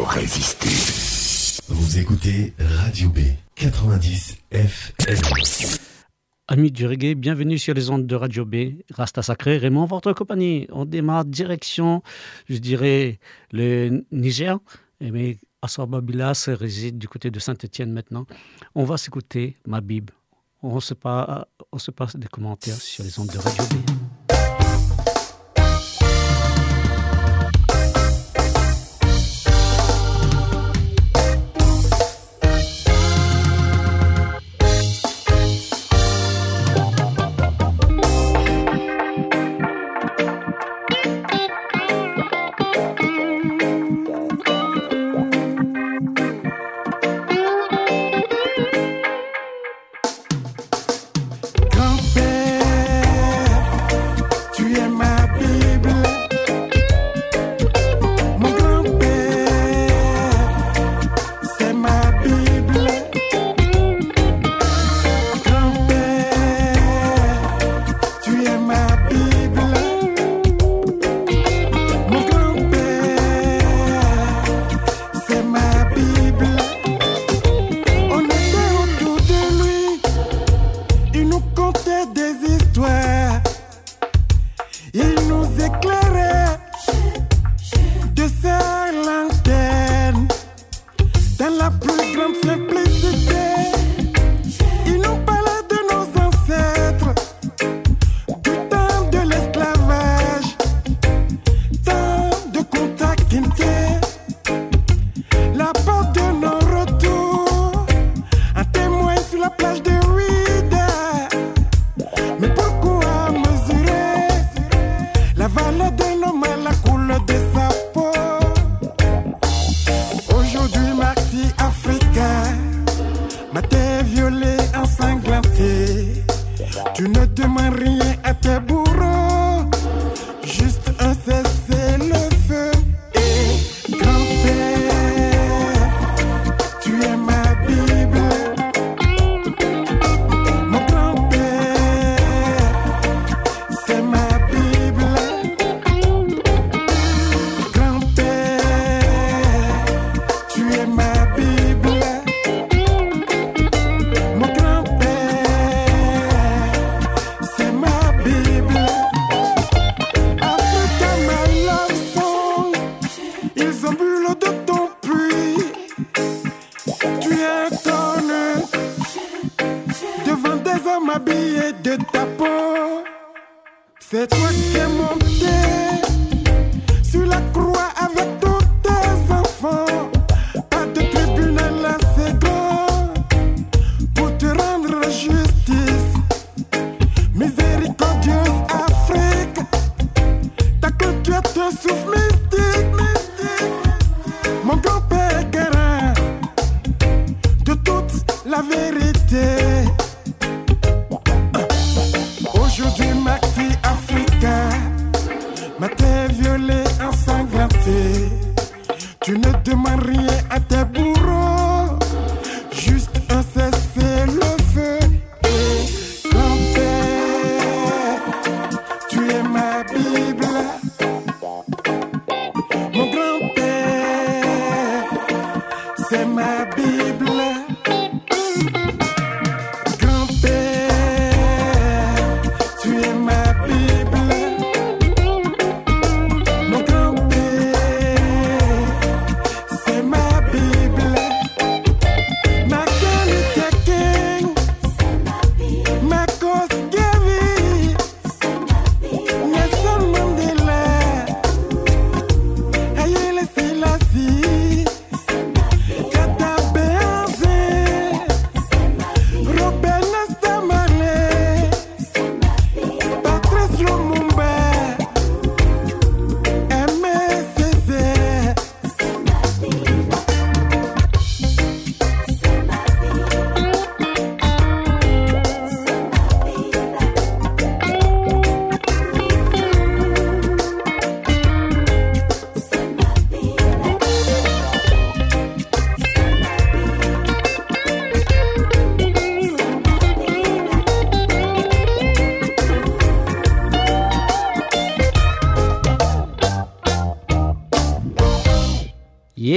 résister. Vous écoutez Radio B 90 FM. Amis du reggae, bienvenue sur les ondes de Radio B. Rasta Sacré, Raymond, votre compagnie. On démarre direction, je dirais, le Niger. Mais Assar Babilas réside du côté de Saint-Étienne maintenant. On va s'écouter Mabib. On se passe des commentaires sur les ondes de Radio B.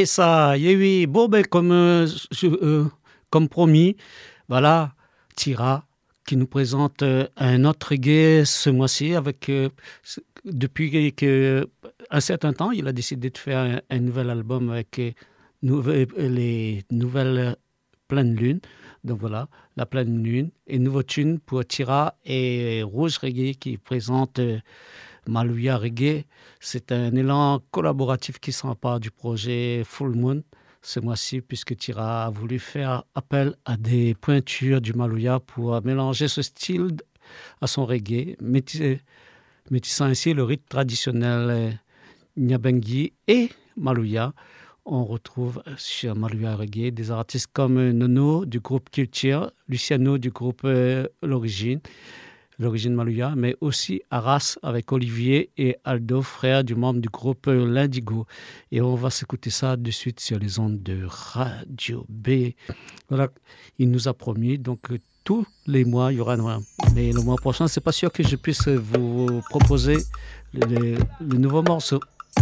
Et ça, oui. Bon, ben, comme promis, voilà, Tira qui nous présente un autre reggae ce mois-ci avec depuis un certain temps, il a décidé de faire un nouvel album avec les nouvelles pleines lunes. Donc voilà, la pleine lune et nouveau tune pour Tira et Rouge Reggae qui présente Malouya Reggae. C'est un élan collaboratif qui s'empare du projet Full Moon ce mois-ci, puisque Tira a voulu faire appel à des pointures du Malouya pour mélanger ce style à son reggae, métissant ainsi le rythme traditionnel Nyabengi et Malouya. On retrouve sur Malouya Reggae des artistes comme Nono du groupe Culture, Luciano du groupe L'Origine Malouya, mais aussi Arras avec Olivier et Aldo, frère du membre du groupe L'Indigo. Et on va s'écouter ça de suite sur les ondes de Radio B. Voilà, il nous a promis, donc tous les mois, il y aura un mois. Mais le mois prochain, c'est pas sûr que je puisse vous proposer le nouveau morceau.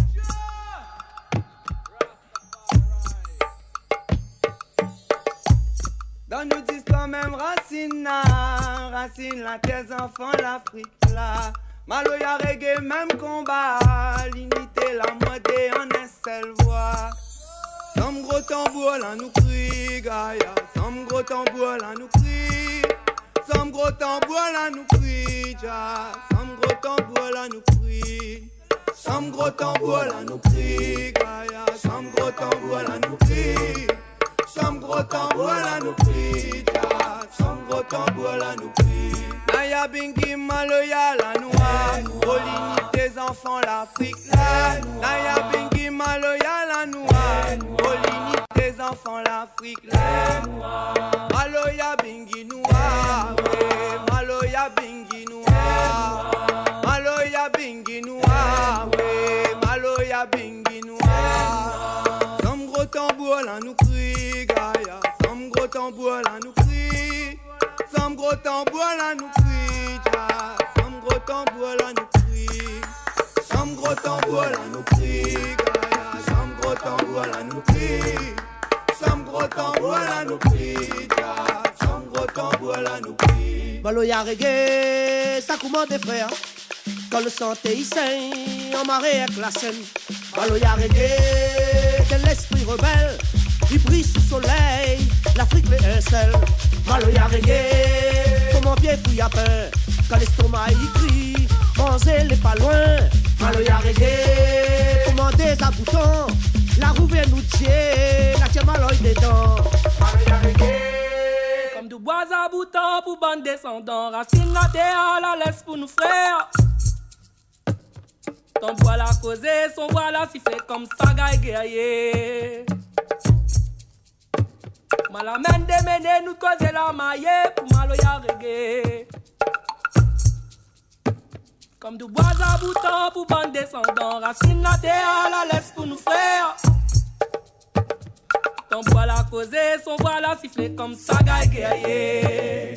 Dans nos histoires, même Racine là, tes enfants, l'Afrique là. Malouya Reggae, même combat, l'unité, la modée en un seul voix. Somme gros tambour là nous crie, Gaïa. Somme gros tambour là nous crie. Somme gros tambour là nous crie, ja. Somme gros tambour là nous crie. Somme gros tambour là nous crie, Gaïa. Somme gros tambour là nous crie. Somme gros tambour là nous crie, ja. Somme gros tambour là nous crie. Naya Bingi Malouya la noix. Olini tes enfants l'Afrique là. Naya Bingi Malouya la noix. Olini tes enfants l'Afrique là. Malouya Bingi noix. Malouya Bingi noix. Malouya Bingi noix. Malouya Bingi noix. Somme gros tambour là nous crie, Gaïa. Somme gros tambour là nous crie. Somme gros tambour là nous crie, ja. Somme gros tambour là nous crie. Somme gros tambour là nous crie, Gaïa. Somme gros tambour là nous crie. Somme gros tambour là nous crie, ja. Somme gros tambour là nous crie. Malouya Reggae, ça commande des frères. Quand le santé il saigne, en marée avec la scène. Malouya Reggae, de l'esprit rebelle, il brille sous soleil, l'Afrique l'étincelle. Malouya Reggae, comment bien fouille à pain, quand l'estomac il crie, manger les pas loin. Malouya Reggae, comment des aboutants, la roue vient nous dire, la tienne maloy des dents. Malouya Reggae, comme du bois aboutant pour bande descendants, racine la terre, la laisse pour nous frères. Ton bois la causé, son bois la sifflé comme Saga et guerrier. Malamène démené, nous causer la maille pour Malouya Reggae. Comme du bois aboutant pour bande descendants, racine la terre, la laisse pour nous frères. Ton bois la causé, son bois la sifflé comme Saga et guerrier.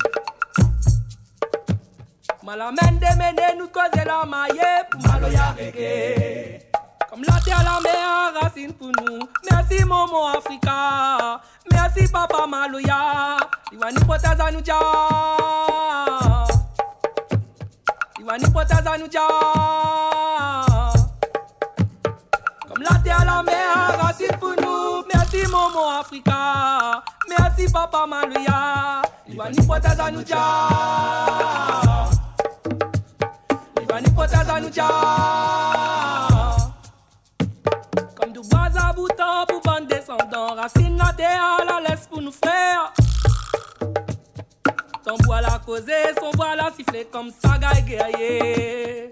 Malamène démené, nous causer la maille pour Malouya Reggae. Comme la terre, la mer, racine pour nous. Merci Momo Africa. Merci Papa Malouya. Iwani potaza nous ja. Iwani potaza nous ja. Comme la terre, la mer, racine pour nous. Merci Momo Africa. Merci Papa Malouya. Iwani potaza nous ja. Iwani potaza nous ja. Comme du bois aboutant pour bande descendants, racine la terre, la laisse pour nous frères. Ton bois la causé, son bois la sifflé comme Saga et guerrier.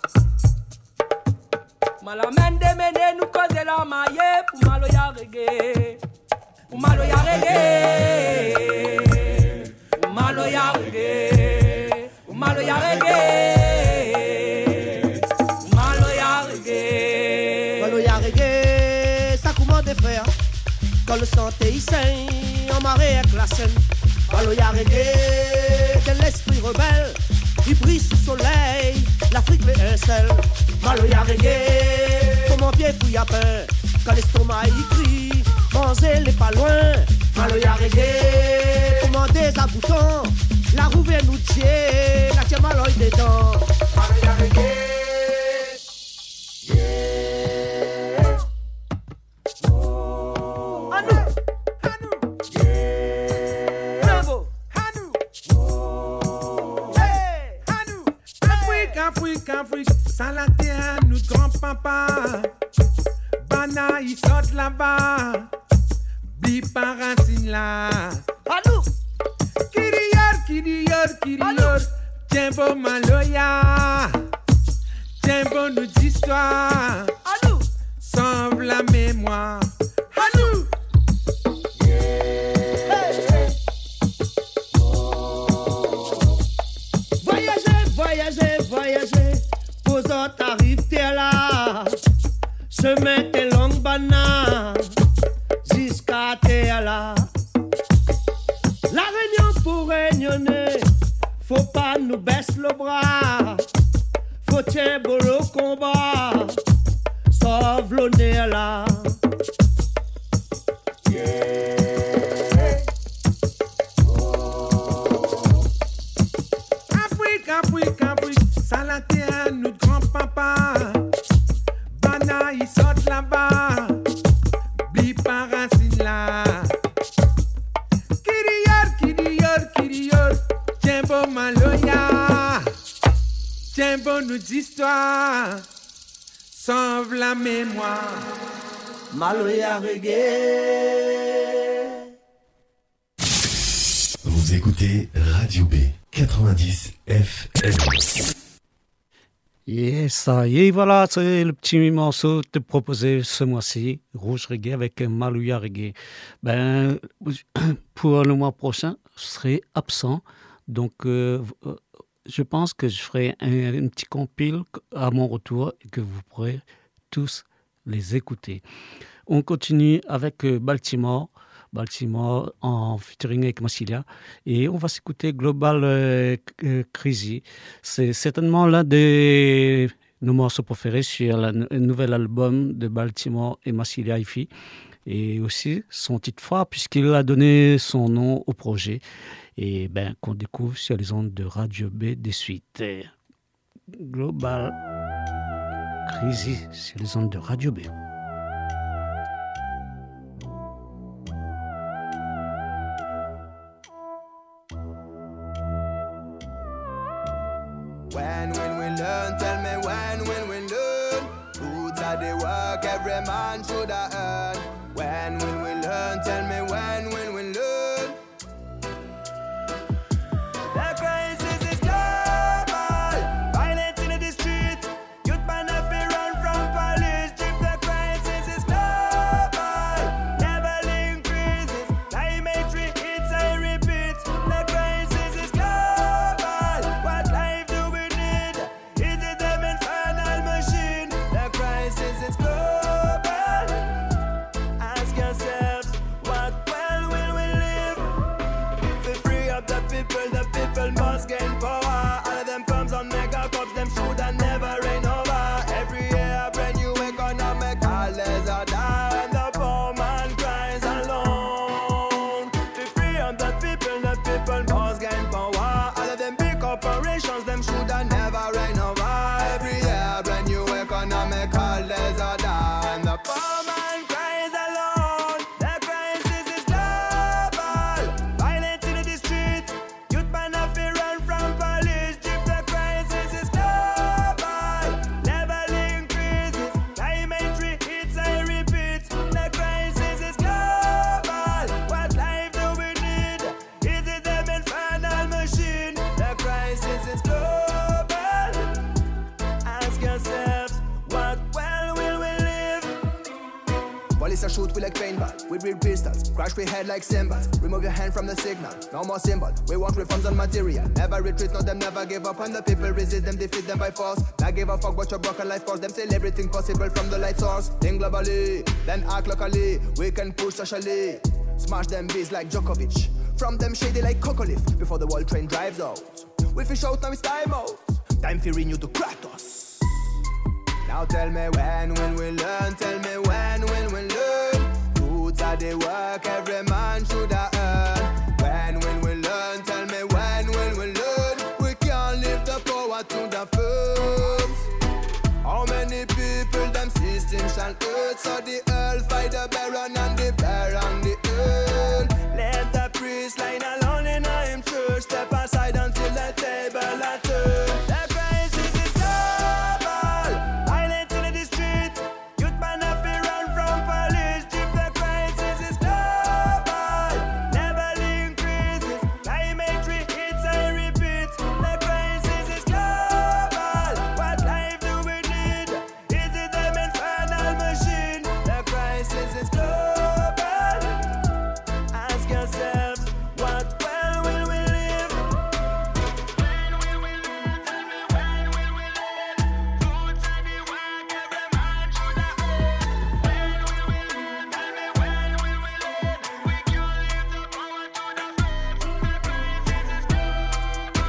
Malamène démené, nous causer la maille pour Malouya Reggae. Pour Malouya Reggae. Pour Malouya Reggae. Pour Malouya Reggae. Malouya Reggae, ça commande des frères. Quand le santé il saigne, en marée avec la scène. Malouya Reggae, de l'esprit rebelle, il brille sous soleil, l'Afrique l'étincelle. Malouya Reggae, comment bien fouille à pain, Quand l'estomac y crie, manger les pas loin. Maloya reggae, commandez à bouton. La roue vient nous tirer, la tiens maloy dedans. Maloya reggae, yeah. Oh, Hanou, yeah. Bravo, Hanou, oh, hey, Hanou. Afrique, ça la terre, nous grand-papa. Bana, il saute là-bas. Bi par racine là. Hanou. Kiriyor, tiens bon Maloya, tiens bon nos histoires, sauve la mémoire, Hanou. Yeah. Oh. Voyager, posant t'arrives t'es là, chemin t'es longue banane, jusqu'à t'es là. La réunion pour réunionner, faut pas nous baisser le bras. Faut tiens beau le combat, sauve le nez là. Yeah. Oh. Afrique, ça la terre, notre grand-papa. Bana, il saute là-bas. Bi par racine là. Kiriyor, tiens bon Maloya, tiens bon nos histoires, sauve la mémoire. Maloya reggae. Vous écoutez Radio B 90 FM. Et ça y est, voilà, c'est le petit morceau te proposé ce mois-ci, Rouge Reggae avec Maloya Reggae. Ben, pour le mois prochain, je serai absent, donc je pense que je ferai un petit compile à mon retour et que vous pourrez tous les écouter. On continue avec Baltimore en featuring avec Massilia, et on va s'écouter Global Crazy. C'est certainement l'un de nos morceaux préférés sur le nouvel album de Baltimore et Massilia Hi-Fi, et aussi son titre phare puisqu'il a donné son nom au projet, et ben qu'on découvre sur les ondes de Radio B de suite. Global Crazy sur les ondes de Radio B. When we learn, tell me when we learn. Roots are the work every man should have earned. When we learn, tell me when we learn. The crisis is global, violence in the street. Youth man have to run from police jeep. The crisis is global, level increases. Climate hits, I repeat. The crisis is global. What life do we need? Is it an infernal machine? The crisis is global. Ask yourselves, what well will we live? To free up the people must gain power. All of them firms on mega cups, them should and never reign over. Every year a brand new economic holidays are down, and the poor man cries alone. To free up the people must gain power. All of them big corporations, them should and never reign over. Every year a brand new economic holidays are down, and the poor man cries alone. The crisis is global, violence in the streets. Youth man have to run from police jeep. The crisis is global, level increases. Climate hits, I repeat. The crisis is global. What life do we need? Is it an infernal machine? The crisis is global. Ask yourselves, what well will we live? Police are shoot we like paintball. We build pistols, crash we head like cymbals. Remove your hand from the signal, no more symbol. We want reforms on material. Never retreat, no them never give up. And the people resist them, defeat them by force. Not give a fuck what your broken life cause. Them say everything possible from the light source. Think globally, then act locally. We can push socially. Smash them bees like Djokovic. From them shady like Coco Leaf. Before the world train drives out. We fish out, now it's time out. Time for renew to Kratos. Now tell me when we learn. Tell me when we learn. Fruits of the work every man should have earned. When we learn, tell me when will we learn? We can't leave the power to the firms. How many people them system shall hurt? So the earth fight the baron and the baron the earth. Let the priest line alone in him church. Step aside until the table are turned. The crisis is global. Violence in the streets. Youth man have to run from police. Jeep, the crisis is global. Level increases. Dimetry hits and repeats. The crisis is global. What life do we need? Is it them infernal machine? The crisis is global. Ask yourselves, what well will we live? When will we live? Tell me when will we live? Roots and the work every man should have earned. When will we live? Tell me when will we live? We can't leave the power to the firms. The crisis is global.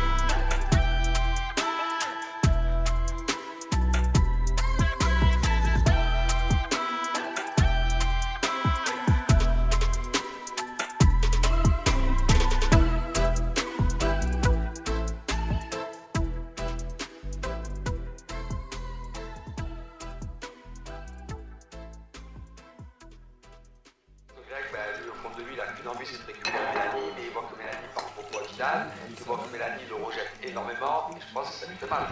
Greg, lui, au fond de lui, il a qu'une envie, c'est de récupérer Mélanie, mais il voit que Mélanie part beaucoup à Vidal, il voit que Mélanie le rejette énormément, et je pense que ça lui fait mal.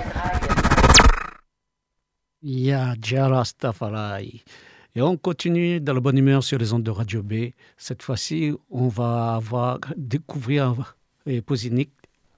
Ya Jarastafari. Et on continue dans la bonne humeur sur les ondes de Radio B. Cette fois-ci, on va découvrir Positing,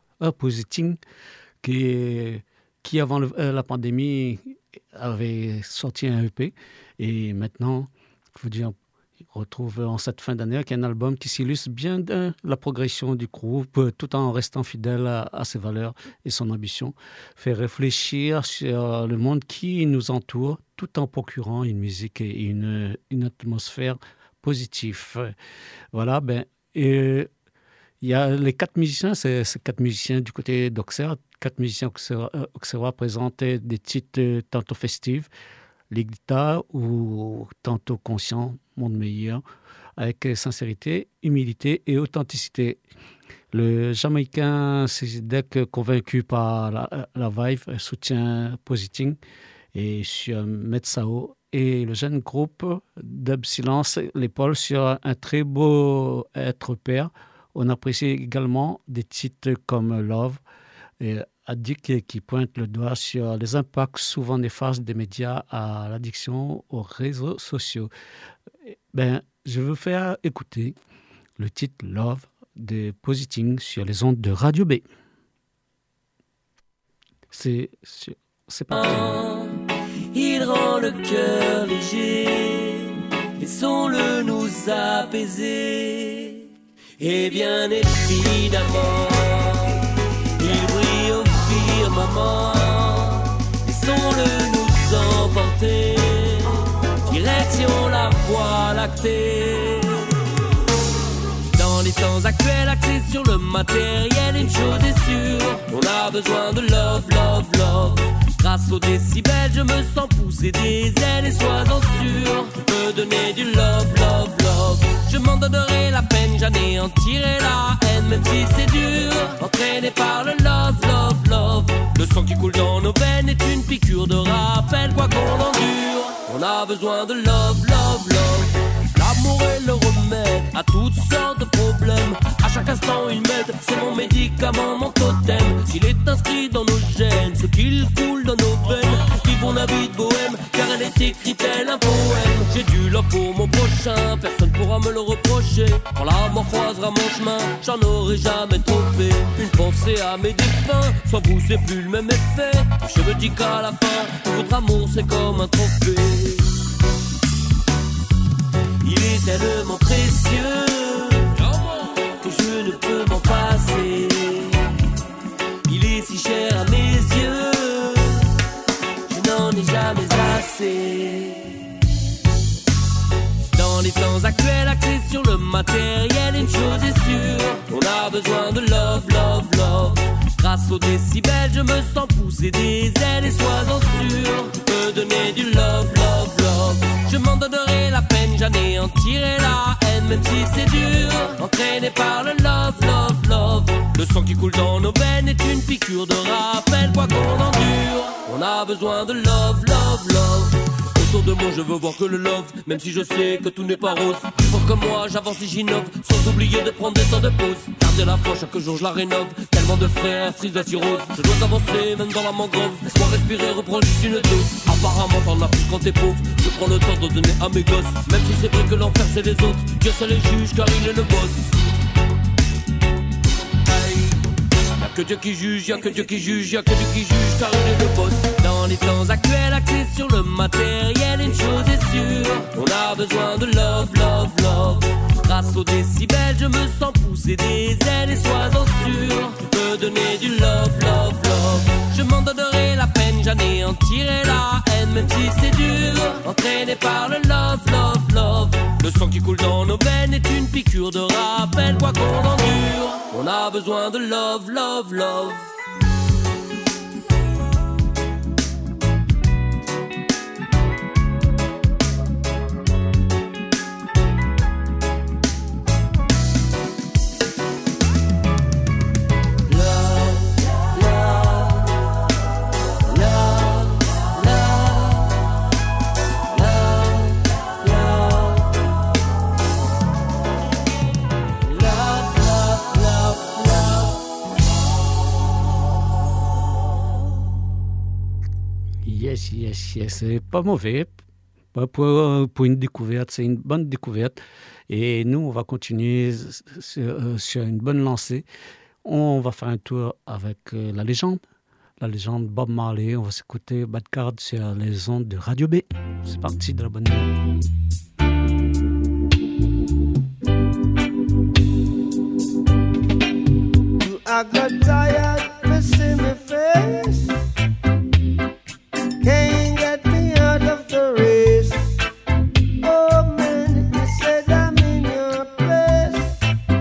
qui avant la pandémie avait sorti un EP. Et maintenant, il faut dire, on retrouve en cette fin d'année avec un album qui s'illustre bien de la progression du groupe, tout en restant fidèle à ses valeurs et son ambition. Fait réfléchir sur le monde qui nous entoure, tout en procurant une musique et une atmosphère positive. Voilà, il y a les 4 musiciens, c'est 4 musiciens du côté d'Auxerre. 4 musiciens auxerrois présentaient des titres tantôt festifs, les guitares ou tantôt conscients, monde meilleur, avec sincérité, humilité et authenticité. Le Jamaïcain Cézidek, convaincu par la vibe, soutient Positing et sur Metsao, et le jeune groupe Dub Silence l'épaule sur un très beau Être Père. On apprécie également des titres comme Love et Addict qui pointe le doigt sur les impacts souvent néfastes des médias à l'addiction aux réseaux sociaux. Je veux faire écouter le titre Love de Positing sur les ondes de Radio B. C'est parti. Il rend le cœur léger, laissons-le nous apaiser. Et bien évidemment, il brille au firmament, laissons-le nous emporter, direction la voie lactée. Dans les temps actuels, axés sur le matériel, une chose est sûre, on a besoin de love, love, love. Grâce aux décibels, je me sens pousser des ailes et sois-en sûr, je peux donner du love, love, love. Je m'en donnerai la peine, j'anéantirai la haine, même si c'est dur, entraîné par le love, love, love. Le sang qui coule dans nos veines est une piqûre de rappel, quoi qu'on endure, on a besoin de love, love, love. L'amour est le remède à toutes sortes de problèmes. À chaque instant il m'aide, c'est mon médicament, mon totem. S'il est inscrit dans nos gènes, ce qu'il coule dans nos veines, vivons la vie de bohème, car elle est écrite tel un poème. J'ai du love pour mon prochain, personne pourra me le reprocher. Quand la mort croisera mon chemin, j'en aurai jamais trop fait. Une pensée à mes défunts, sans vous c'est plus le même effet. Je me dis qu'à la fin, tout votre amour c'est comme un trophée. Il est tellement précieux que je ne peux m'en passer. Il est si cher à mes yeux, je n'en ai jamais assez. Dans les temps actuels, axés sur le matériel, une chose est sûre, on a besoin de love, love, love. Grâce aux décibels, je me sens pousser des ailes et sois-en sûr, je peux donner du love, love, love. Je m'en donnerai la j'anéantirai la haine, même si c'est dur. Entraîné par le love, love, love. Le sang qui coule dans nos veines est une piqûre de rappel, quoi qu'on endure. On a besoin de love, love, love. Autour de moi je veux voir que le love, même si je sais que tout n'est pas rose. Faut que moi j'avance et j'innove, sans oublier de prendre des temps de pause. Garder la foi, chaque jour je la rénove. Tellement de frères, frise la cirrhose. Je dois avancer même dans la mangrove. Laisse-moi respirer, reprends juste une dose. Apparemment t'en as plus quand t'es pauvre. Je prends le temps de donner à mes gosses. Même si c'est vrai que l'enfer c'est les autres, Dieu seul les juge car il est le boss. Y'a que Dieu qui juge, y'a que Dieu qui juge, y'a que Dieu qui juge car il est le boss. Dans les temps actuels, axés sur le matériel, une chose est sûre, on a besoin de love, love, love. Grâce aux décibels, je me sens pousser des ailes et sois-en sûr, je peux donner du love, love, love. Je m'en donnerai la peine, j'anéantirai la haine, même si c'est dur. Entraîné par le love, love, love. Le sang qui coule dans nos veines est une piqûre de rappel, quoi qu'on endure. On a besoin de love, love, love. Yes, c'est pas mauvais. Pour une découverte, c'est une bonne découverte. Et nous, on va continuer sur une bonne lancée. On va faire un tour avec la légende Bob Marley. On va s'écouter Bad Card sur les ondes de Radio B. C'est parti de la bonne nuit. I got tired of seeing my face. Can't get me out of the race. Oh man, you said I'm in your place,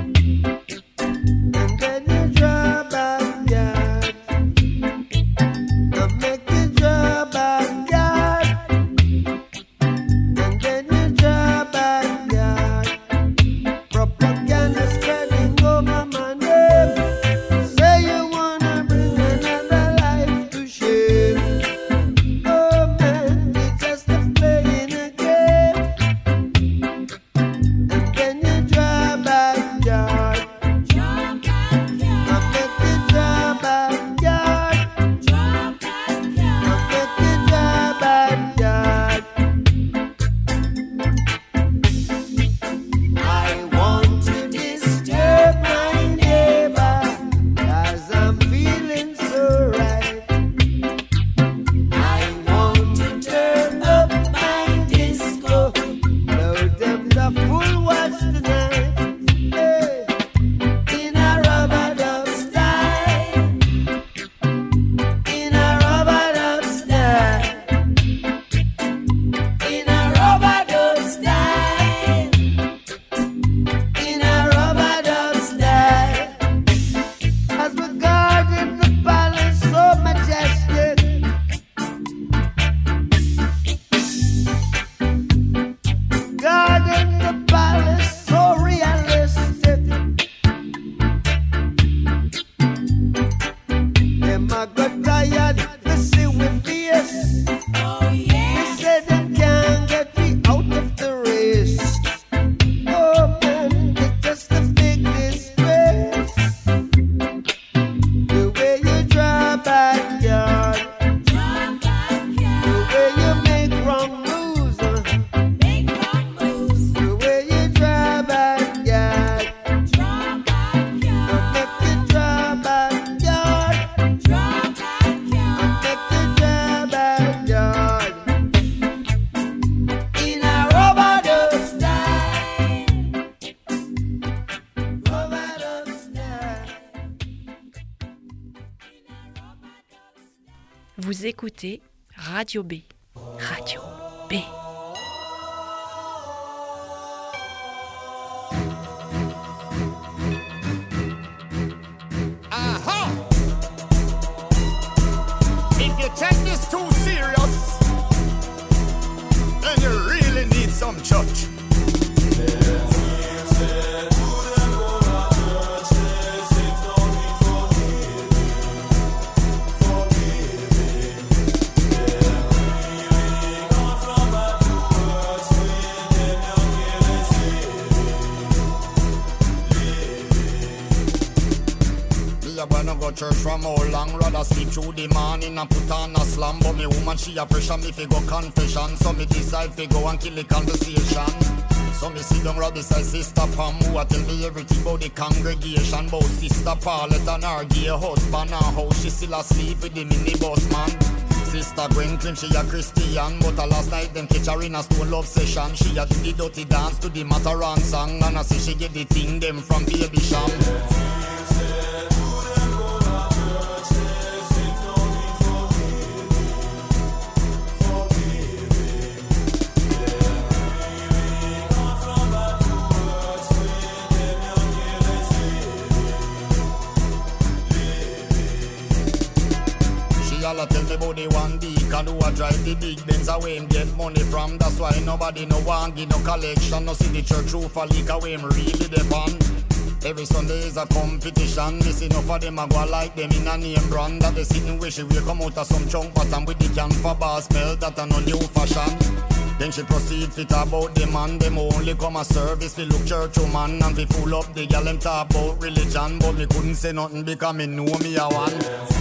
and then you draw backyard. I make you draw backyard, and then you draw backyard. Propaganda spreading over my name. Say you wanna bring another life to shame. Vous écoutez Radio B. Radio B. Aha! If you take this too serious, then you really need some church. wanna go church from how long. Rather sleep through the morning and put on a slam. But me woman, she a pressure me fi go confession. So me decide fi go and kill the conversation. So me sit down right beside Sister Pam, who a tell me everything about the congregation. About Sister Paulette and her gay husband, and how she still asleep with the minibus man. Sister Gwen claim she a Christian, but last night them catch her in a stone love session. She a do the dirty dance to the Mataran song, and I say she get the thing them from Baby Sham. Y'all tell me about the one deacon who a drive the big Benz away him get money from. That's why nobody no want give no collection. No see the church roof a leak away him really depend. Every Sunday is a competition. Me see enough of them a go like them in a name brand. That they sitting wish we come out of some chunk bottom with the can for bar smell. That a no new fashion. Then she proceed fit about the man. Them only come a service. We look church woman and we full up the gal them talk about religion. But me couldn't say nothing because me know me a one.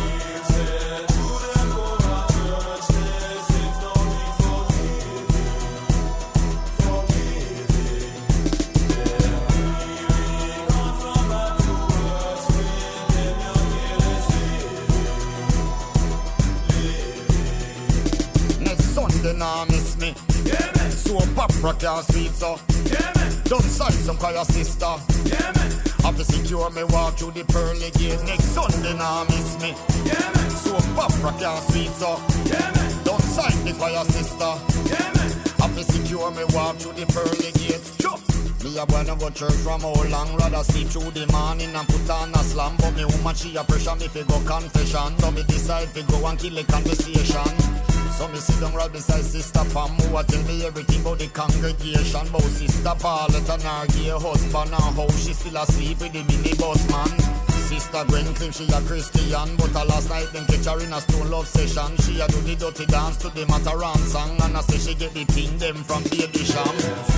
They nah miss me. Yeah, man. So Papa can't sweet so. Yeah, man. Don't sign some call your sister. Yeah, man. Have to secure me walk through the pearly gate. Next Sunday nah miss me. Yeah, man. So Papa can't sweet so. Yeah, man. Don't sign the call your sister. Yeah, man. Have to secure me walk through the pearly gates. Chop. Me a wanna go church from how long. Rather sleep through the morning and put on a slam. But me woman she a pressure me fi go confession. So me decide fi go and kill the conversation. So me sit down right beside Sister Pam, who a tell me everything about the congregation. About Sister Paulette and her gay husband, and how she still asleep with the minibus man. Sister Gwen claim she a Christian, but last night them catch her in a stone love session. She a do the dirty dance to the Mataran song, and I say she get the thing them from Baby Sham.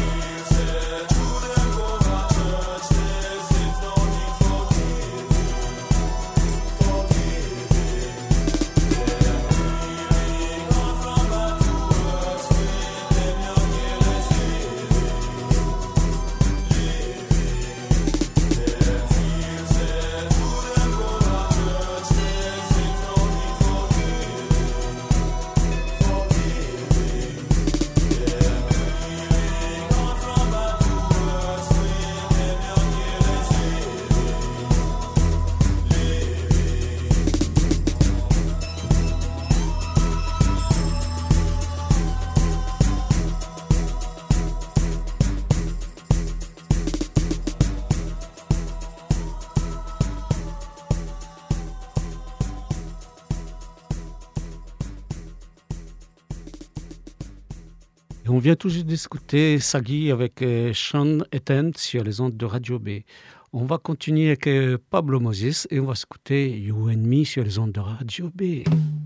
Et on vient tout juste d'écouter Sagui avec Sean Ethan sur les ondes de Radio B. On va continuer avec Pablo Moses et on va s'écouter You and Me sur les ondes de Radio B.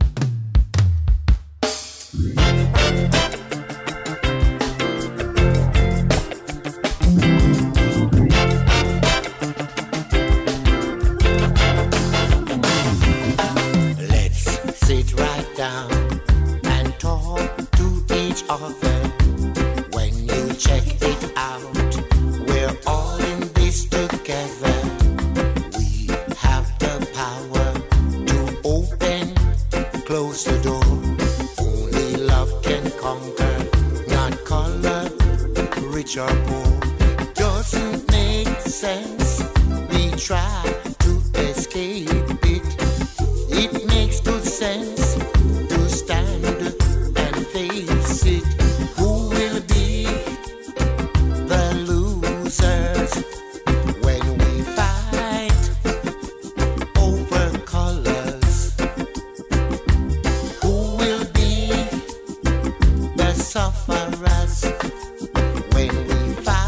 Let's sit right down and talk to each other. When you check it out, we're all in this together. We have the power to open, close the door. Only love can conquer, not color, rich or poor. Doesn't make sense, we try to escape it. It makes good sense to stand and face it. Who will be the losers when we fight over colors? Who will be the sufferers when we fight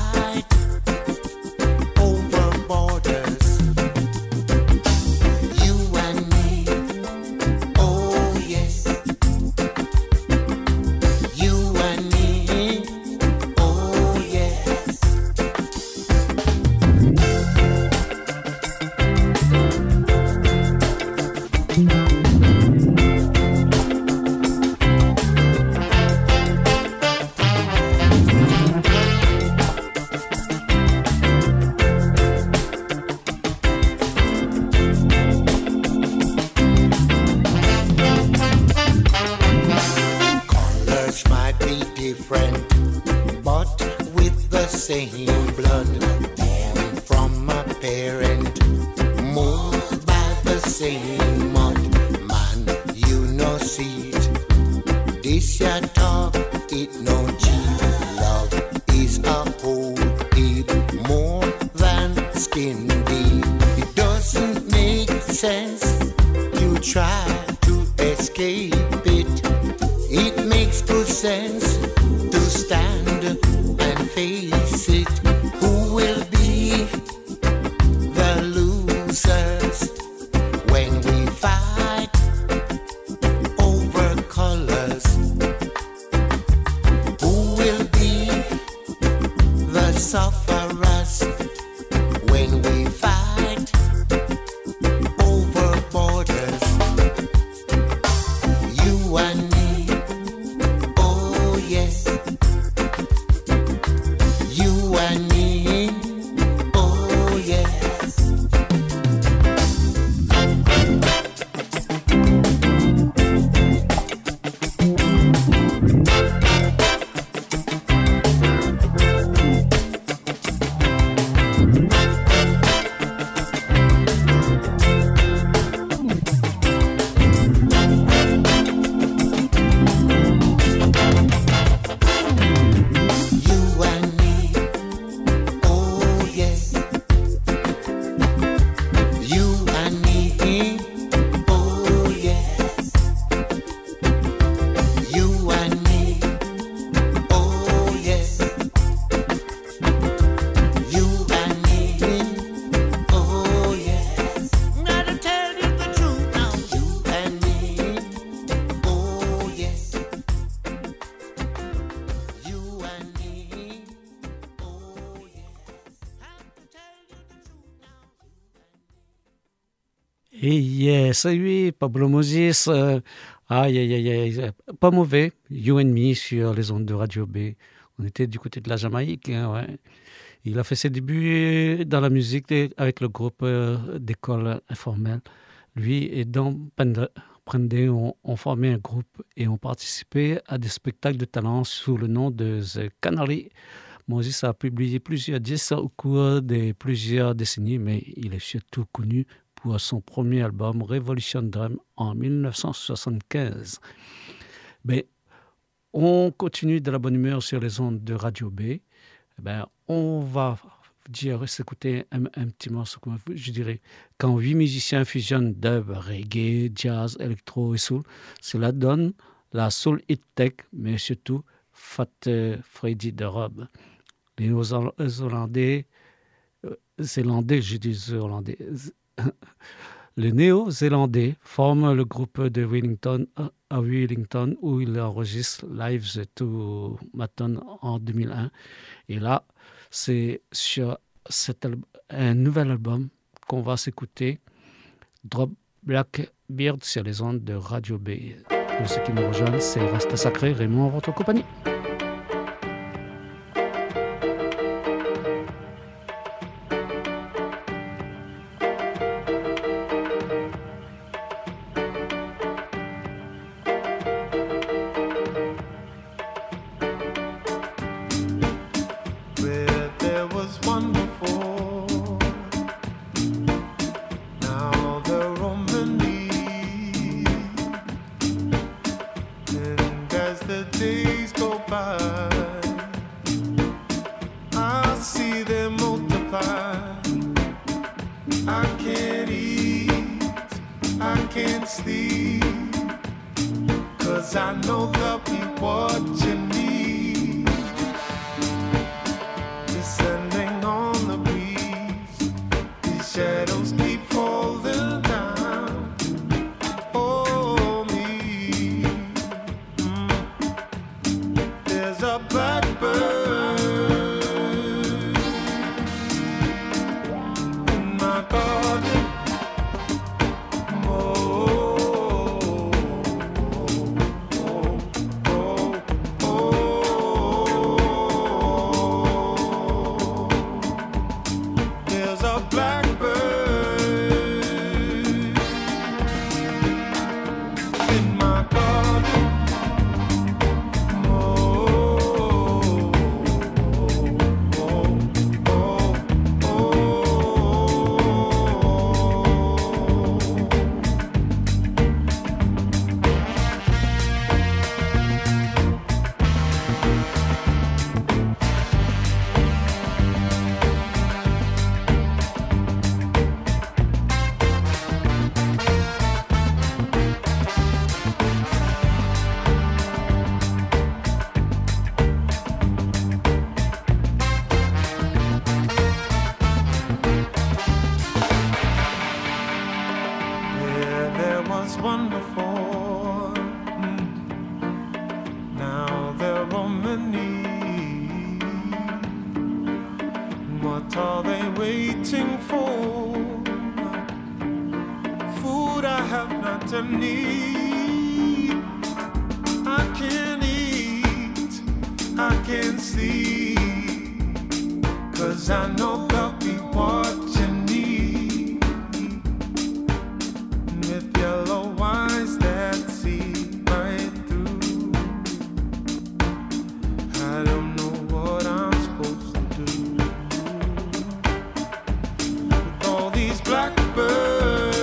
saying mud, man, you no see it. This ya talk, it no G. Love is a whole heap more than skin deep. It doesn't make sense to try to escape it. It makes good sense to stand and face it. Who will be the losers when we fight over colors? Who will be the sufferers when we fight over borders? You and me, oh yes. You and me, oh yes. You and me, oh yes. You and me, oh yes. You and me, oh yes. You and me, oh yes. Gotta tell you the truth now. You and me, oh yes. You and me, oh yes. Have to tell you the truth now. Et yes, oui, Pablo Moses, aïe, aïe, aïe, aïe, pas mauvais, You and Me sur les ondes de Radio B. On était du côté de la Jamaïque, hein, ouais. Il a fait ses débuts dans la musique avec le groupe d'école informelle. Lui et Don Prende ont formé un groupe et ont participé à des spectacles de talent sous le nom de The Canary. Moses a publié plusieurs disques au cours de plusieurs décennies, mais il est surtout connu pour son premier album Revolution Drum en 1975. Ben, on continue de la bonne humeur sur les ondes de Radio B. Ben, on va s'écouter un petit morceau, je dirais, quand 8 musiciens fusionnent dub, reggae, jazz, électro et soul, cela donne la soul hit tech, mais surtout Fat Freddy de Rob. Les Néo-Zélandais, les Néo-Zélandais forment le groupe de Wellington à Wellington où ils enregistrent Lives to Maton en 2001. Et là, c'est sur un nouvel album qu'on va s'écouter, Drop Blackbeard sur les ondes de Radio B. Pour ceux qui nous rejoignent, c'est Rasta Sacré, Raymond en votre compagnie. wonderful. Now there are many. What are they waiting for? Food I have not any. I can't eat, I can't sleep, 'cause I know they'll be watching me with yellow eyes that see right through. I don't know what I'm supposed to do with all these blackbirds.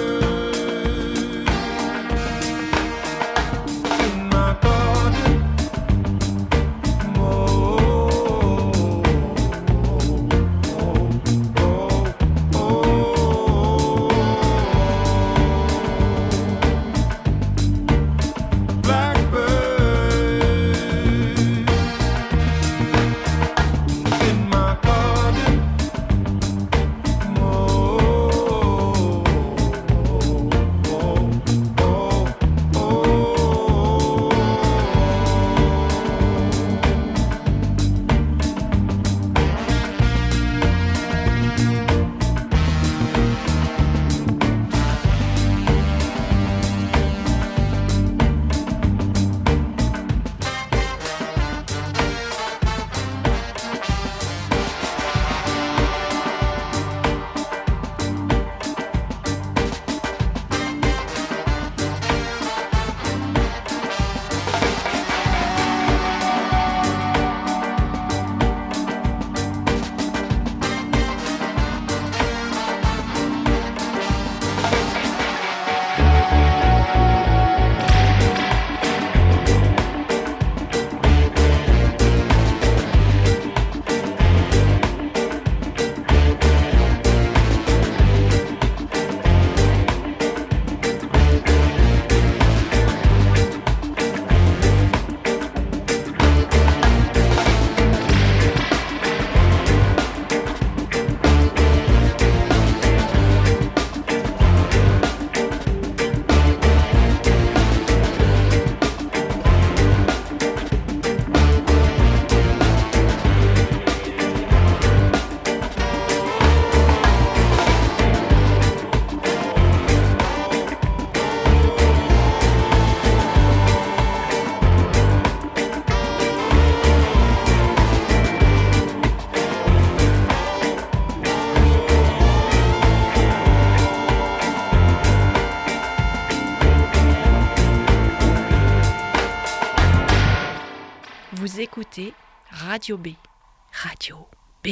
Écoutez Radio B. Radio B.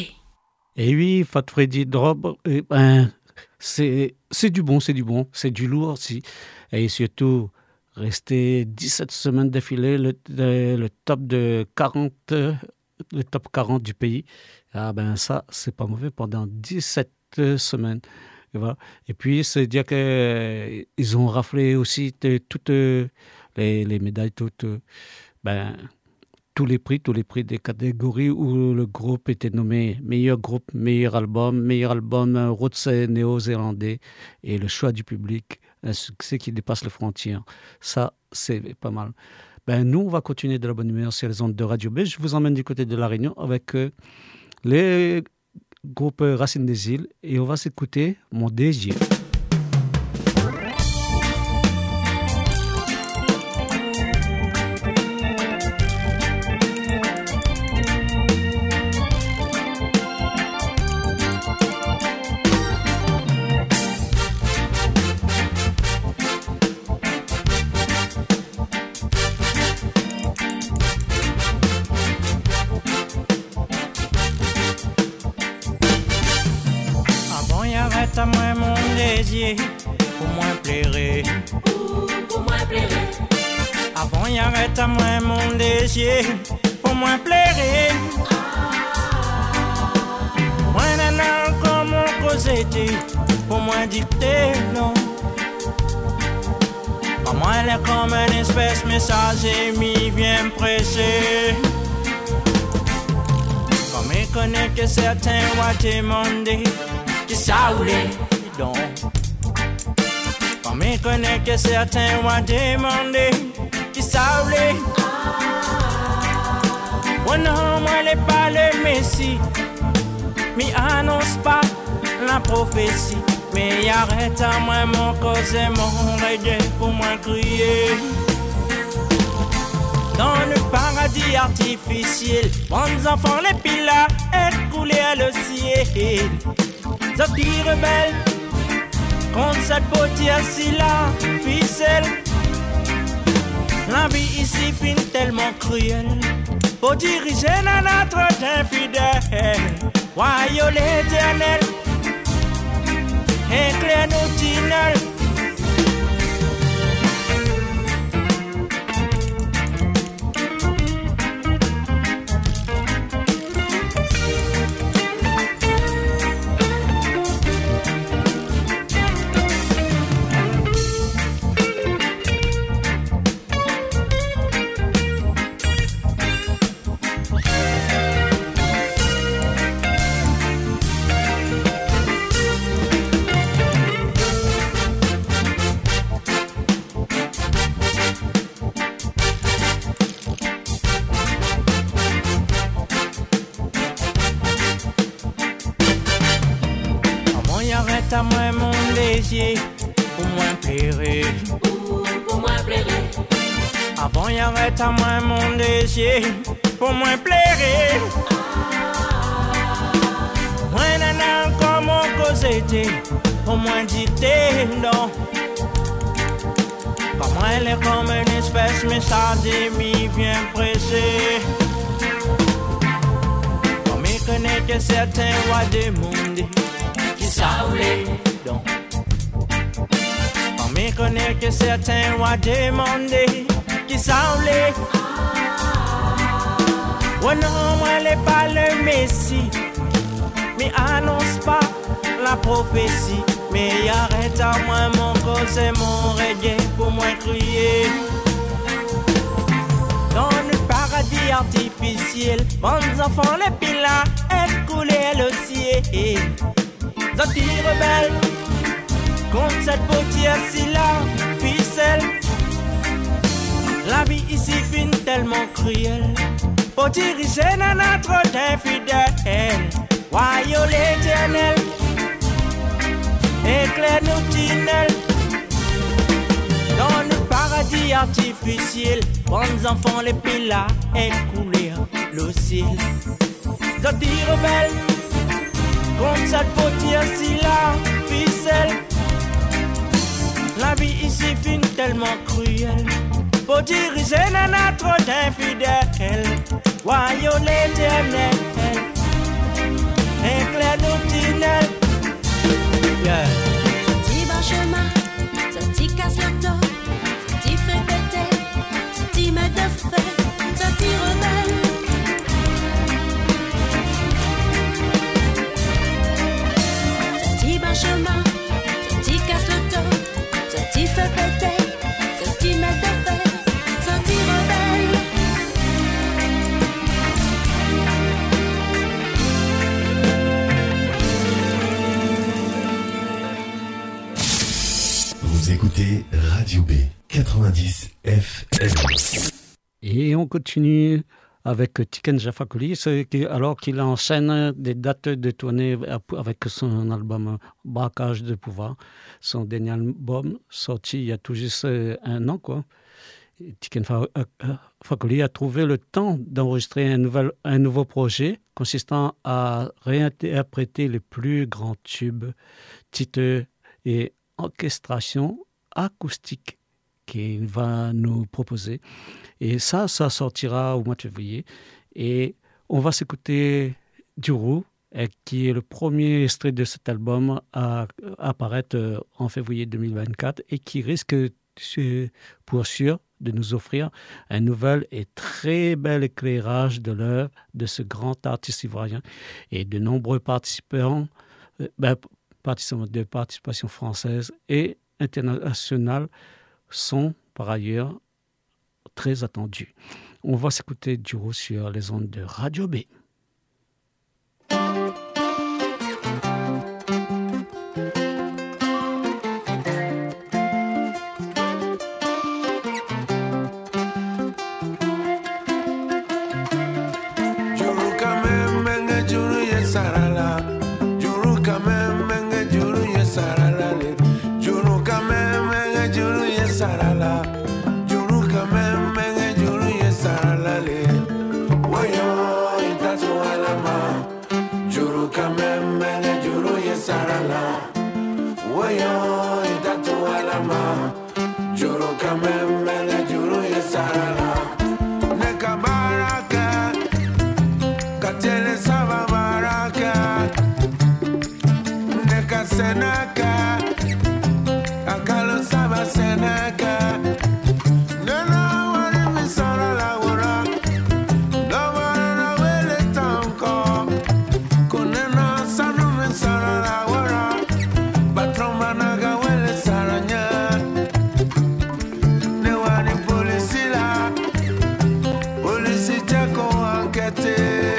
Et oui, Fat Freddy Drop, c'est du bon, c'est du lourd aussi. Et surtout, rester 17 semaines d'affilée, le top 40 du pays. Ah ben ça, c'est pas mauvais pendant 17 semaines. Et, voilà. Et puis, c'est dire qu'ils ont raflé aussi toutes les médailles, tous les prix des catégories où le groupe était nommé meilleur groupe, meilleur album roots néo-zélandais, et le choix du public, un succès qui dépasse les frontières. Ça, c'est pas mal. Nous, on va continuer de la bonne humeur sur les ondes de Radio B. Je vous emmène du côté de La Réunion avec les groupes Racines des Îles, et on va s'écouter Mon désir. À moi mon désir, pour moi plairer. Pour moi plairer. Avant y arrête à moi mon désir, pour moi plairer. Moi nana comme mon cosette, pour moi dicter non. Pour moi elle est comme une espèce messager, m'y vient pressé. Comme il connaît que certains vont te demander. Qui ça ou les donc. Comme il Mais connais que certains vont demander qui savent les. Oh non, moi n'est pas le Messie. Mais annonce pas la prophétie. Mais arrête à moi mon cause et mon reggae pour moi crier. Dans le paradis artificiel, bons enfants les pilas écoulés à le ciel. Zoti rebelle contre cette beauté assis là, ficelle. La vie ici fin tellement cruelle. Pour diriger dans notre infidèle, voyons l'éternel, éclaire nos tunnels. À moi mon désir, pour moi plairer. Pour moi plairer. Avant y arrête à moi mon désir, pour moi plairer. Moi nana comme mon causette, pour moi dicter non. Pas moi elle est comme une espèce, mais ça demi vient pressé. Comme il connaît que certains voient des mondes. Saoulé, donc. On me connaît que certains vont demander qui saoulé. Oh non, moi n'est pas le Messie, mais annonce pas la prophétie. Mais arrête à moi mon cause et mon reggae pour moi crier. Dans le paradis artificiel, bons enfants les pilas écoulés le ciel. Zoti rebelle contre cette beauté assis là, ficelle. La vie ici fin tellement cruelle. Pour diriger dans notre infidèle, voyons l'éternel, éclaire nos tunnels. Dans le paradis artificiel, bons enfants les pilas écoulés le ciel. Zoti rebelle contre cette beauté assis là, ficelle. La vie ici fin tellement cruelle. Pour diriger dans notre infidèle, voyons l'éternel, éclaire nos tunnels. Yeah. Petit bon chemin, petit casse le dos, petit fait péter, petit met de feu, petit rebelle. Chemin, petit casse le dos, petit fait péter, petit met de feu, petit rebelle. Vous écoutez Radio B 90 FM. Et on continue avec Tiken Jah Fakoly, alors qu'il enchaîne des dates de tournée avec son album Braquage de pouvoir, son dernier album sorti il y a tout juste un an, quoi. Tiken Fakoly a trouvé le temps d'enregistrer un nouveau projet consistant à réinterpréter les plus grands tubes, titres et orchestrations acoustiques qu'il va nous proposer. Et ça sortira au mois de février. Et on va s'écouter Djourou, qui est le premier extrait de cet album à apparaître en février 2024 et qui risque pour sûr de nous offrir un nouvel et très bel éclairage de l'œuvre de ce grand artiste ivoirien. Et de nombreux participants de participation française et internationale sont par ailleurs très attendus. On va s'écouter Djourou sur les ondes de Radio B. sarala. Woyo itatu alama. Juro kamemele juro ye sarala. Neka baraka. Katele saba baraka. Neka senaka. Akalo saba senaka. Nena wari mi sarala wura. Lawara wele tanko. Kunena sanu mi sarala wura. Batroma naga wele saranya. Ne wani polisi la. Polisi chako ankete.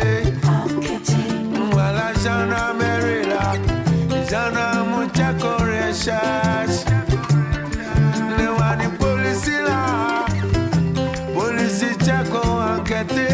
Mwala jana merila. Jana muchako research. Ne wani polisi la. Polisi chako ankete.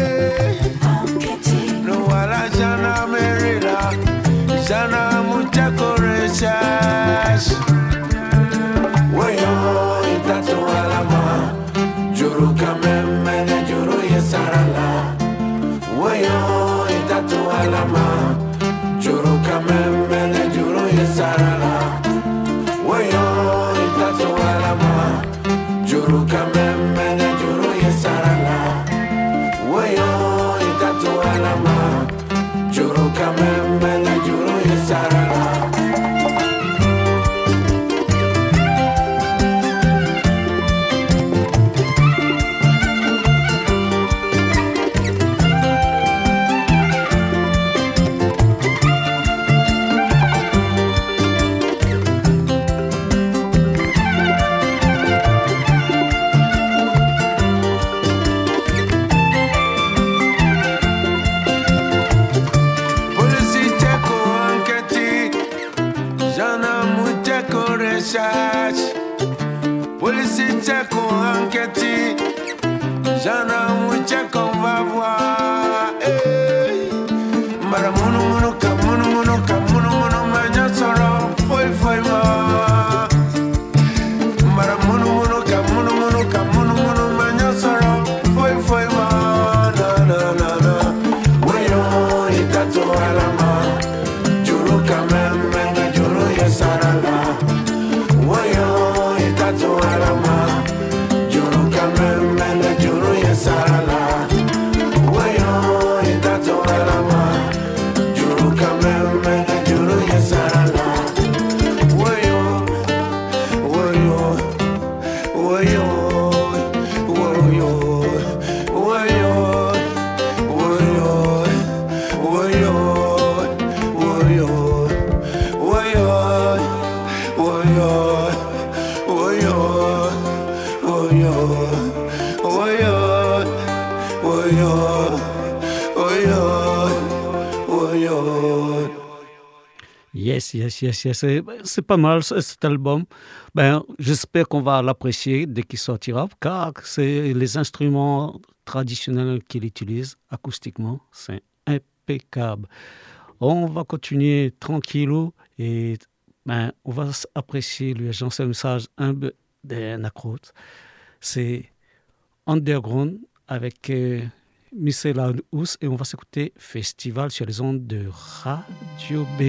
No wala jana merila. Jana muchako research. Woyo itatu alama. Juru kamemele juru yesarala. Woyo itatu alama. Juru kamemele juru yesarala. Woyo itatu alama. Juru kamemele juru yesarala. Woyo itatu alama. Juru kamemele juru yesarala. Polisi cheko anketi. Jana mucheko research. Polisi cheko anketi. Jana mucheko va voir. Mara munu munu ka munu munu ka munu munu manya soro. Foi foi ma. Mara munu munu ka munu munu ka munu munu manya soro. Foi foi ma. Na na na na. Woyo itatu alama. Juru kamemele juru yesarala. Woyo itatu alama. Juru kamemele juru yesarala. Woyo itatu alama. Juru kamemele juru yesarala. Woyo, woyo, woyo, woyo, woyo, woyo, woyo, woyo, woyo, woyo, woyo, woyo, woyo, woyo, woyo. Yes. C'est pas mal cet album. Ben, j'espère qu'on va l'apprécier dès qu'il sortira, car c'est les instruments traditionnels qu'il utilise acoustiquement, c'est impeccable. On va continuer tranquillou et ben, on va apprécier lui agence un message un peu d'un accroche. C'est Underground avec Michel House et on va s'écouter Festival sur les ondes de Radio B.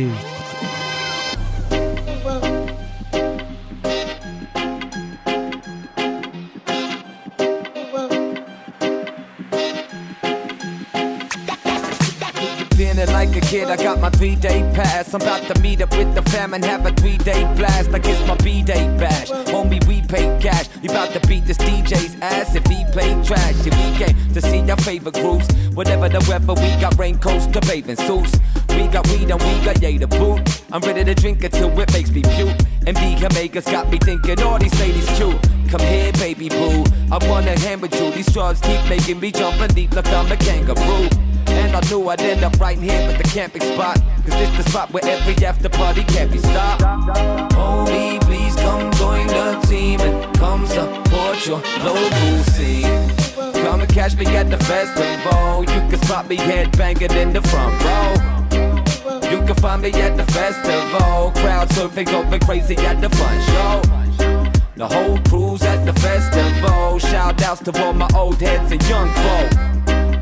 Feeling like a kid, I got my 3-day pass. I'm about to meet up with the fam and have a 3-day blast. Like it's my B-day bash. Homie, we pay cash. We about to beat this DJ's ass if he play trash. If we came to see our favorite groups, whatever the weather, we got raincoats to bathing suits. We got weed and we got yay to boot. I'm ready to drink until it makes me puke. And Jamaica's got me thinking all these ladies cute. Come here, baby boo, I wanna hang with you. These straws keep making me jump and leap like I'm a kangaroo. And I knew I'd end up right here at the camping spot, cause this the spot where every after party can't be stopped. Homie, please come join the team and come support your local scene. Come and catch me at the festival. You can spot me headbanging in the front row. You can find me at the festival. Crowd surfing, going crazy at the front show. The whole crew's at the festival. Shout outs to all my old heads and young folk.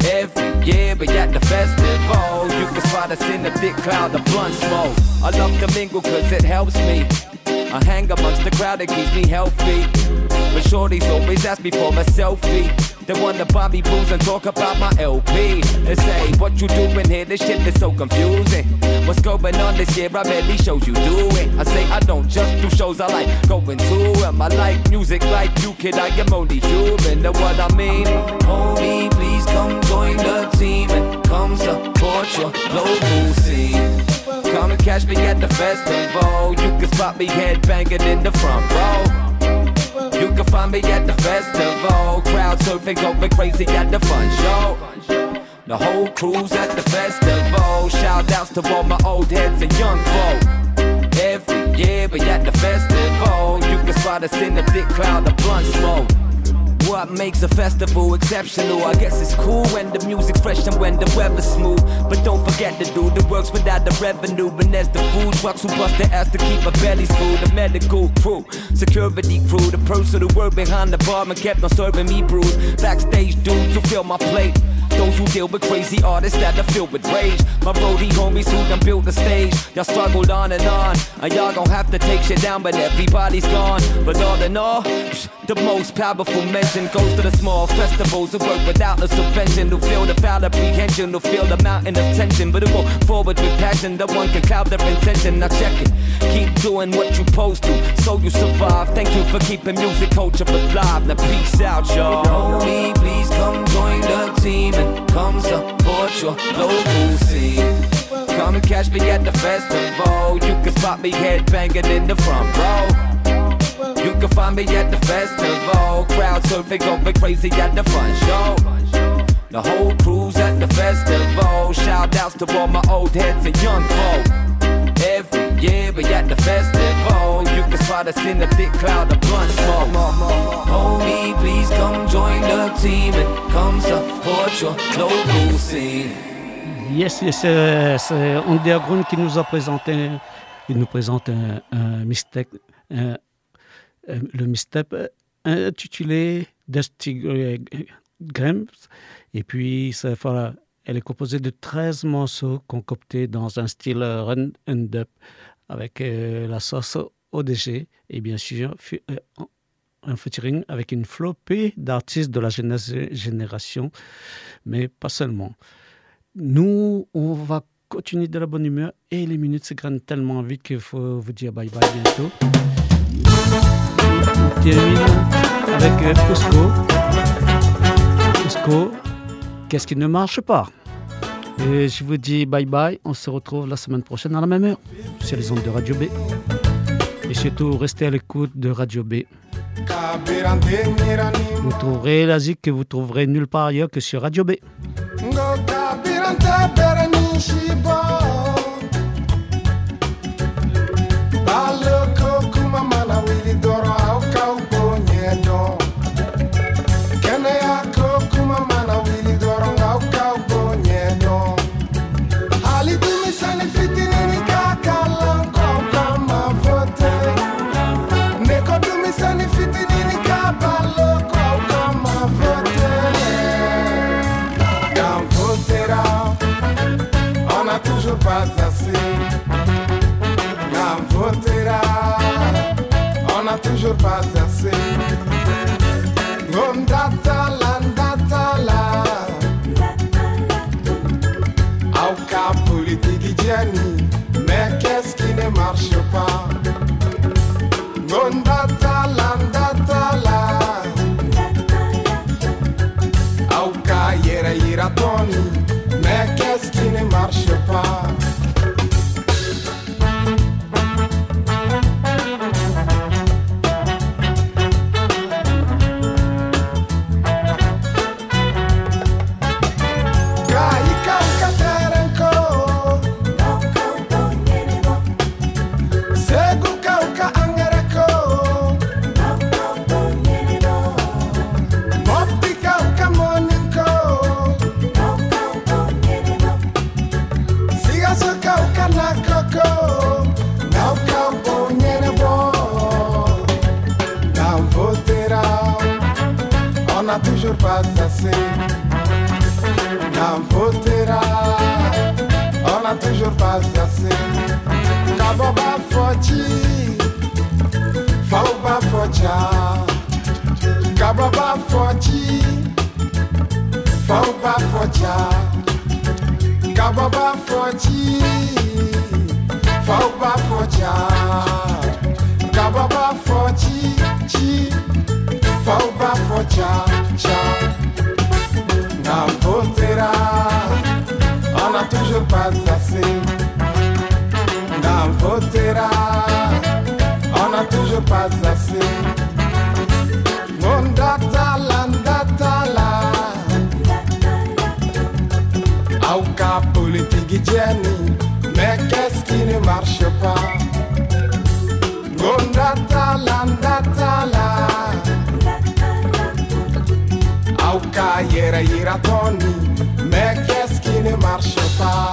Every year we at the festival, you can spot us in the thick cloud of blunt smoke. I love to mingle cause it helps me. I hang amongst the crowd, it keeps me healthy. But shorties always ask me for a selfie. They wanna buy me booze and talk about my LP. They say, what you doing here? This shit is so confusing. What's going on this year? I barely shows you do it. I say I don't just do shows, I like going to them. I like music like you, kid, I am only human. Know what I mean? Homie, please come join the team and come support your local scene. Come and catch me at the festival. You can spot me headbanging in the front row. You can find me at the festival. Crowd surfing, going crazy at the fun show. The whole crew's at the festival. Shout outs to all my old heads and young folk. Every year we at the festival. You can spot us in the thick cloud of blunt smoke. What makes a festival exceptional? I guess it's cool when the music's fresh and when the weather's smooth. But don't forget to do the works without the revenue. And there's the food trucks who bust their ass to keep our bellies full. The medical crew, security crew, the person who worked behind the bar and kept on serving me brews. Backstage dudes who fill my plate. Those who deal with crazy artists that are filled with rage. My roadie homies who done built the stage. Y'all struggled on, and y'all gon' have to take shit down, but everybody's gone. But all in all, the most powerful mention goes to the small festivals who work without a subvention, who feel the foul apprehension, who feel the mountain of tension, but who go forward with passion. The one can cloud their intention. Now check it, keep doing what you supposed to, so you survive. Thank you for keeping music culture alive. Now peace out, y'all. Homie, please come join the team and come support your local scene. Come and catch me at the festival. You can spot me headbanging in the front row. You can find me at the festival. Crowd surfing, going crazy at the fun show. The whole crew's at the festival. Shout outs to all my old heads and young folk. Every year we at the festival. You can spot us in the thick cloud of blunt smoke. Homie, please come join the team and come support your local scene. Yes, c'est Underground qui nous a présenté, il nous présente un mixtape, le mixtape intitulé Dusty Grams. Et puis, elle est composée de 13 morceaux concoctés dans un style run and up avec la sauce ODG et bien sûr un featuring avec une flopée d'artistes de la génération, mais pas seulement. Nous, on va continuer de la bonne humeur et les minutes se grannent tellement vite qu'il faut vous dire bye bye bientôt. On termine avec Cusco. Cusco, qu'est-ce qui ne marche pas? Et je vous dis bye bye, on se retrouve la semaine prochaine à la même heure sur les ondes de Radio B. Et surtout, restez à l'écoute de Radio B. Vous trouverez la zik que vous trouverez nulle part ailleurs que sur Radio B. Pas assez, la votera, on a toujours pas assez. Ndatala, au cas politique Gianni, mais qu'est-ce qui ne marche pas? Ndatala, au cas ira Tony, mais qu'est-ce qui ne marche pas? Toujours pas assez. n'en votera, on n'a toujours pas assez. Kababa Foti, Fauba Focha. Kababa Foti, Fauba Focha. Kababa Foti, Fauba Focha. Kababa Foti, Chi, Fauba Focha, Cha. N'en votera, on n'a toujours pas assez. N'en votera, on n'a toujours pas assez. Mondatala, ndatala. Aucun politique Jenny, mais qu'est-ce qui ne marche pas? Mondatala, ndatala. Aucun yera Tony, mais qu'est-ce qui ne marche pas?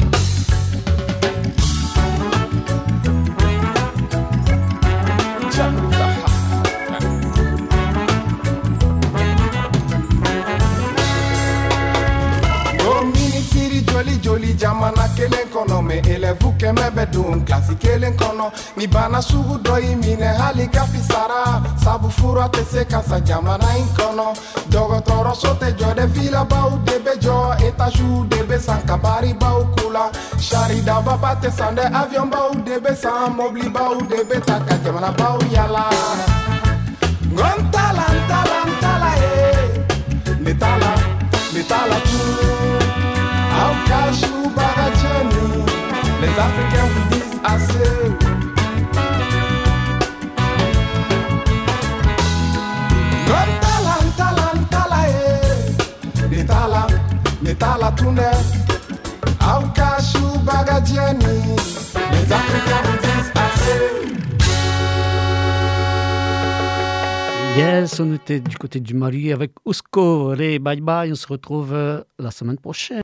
Joli jamana kelen kono me elevu keme bedun klasi kelen kono ni bana sugu doi mine hali kapisara sabu fura tese kasa jamana in kono dogotoro sote jode vila bau debe jo etashu debe sankabari bau kula shari daba bate sande avion bau debe san mobli bau debe taka jamana bau yala ngontala ntala netala tu. Au cachou bagajani, les Africains vous disent assez. Netala tune. Au cachou bagajani, les Africains vous disent assez. Yes, on était du côté du Mali avec Ousco. Allez, bye bye, on se retrouve la semaine prochaine.